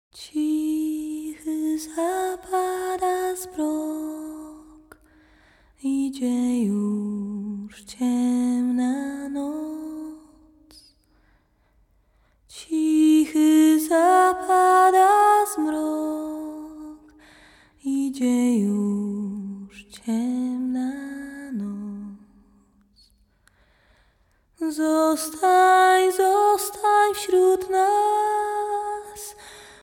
Cichy zapada zmrok, idzie już ciemna noc. Cichy zapada zmrok, idzie już ciemna noc. Zostań, zostań wśród nas.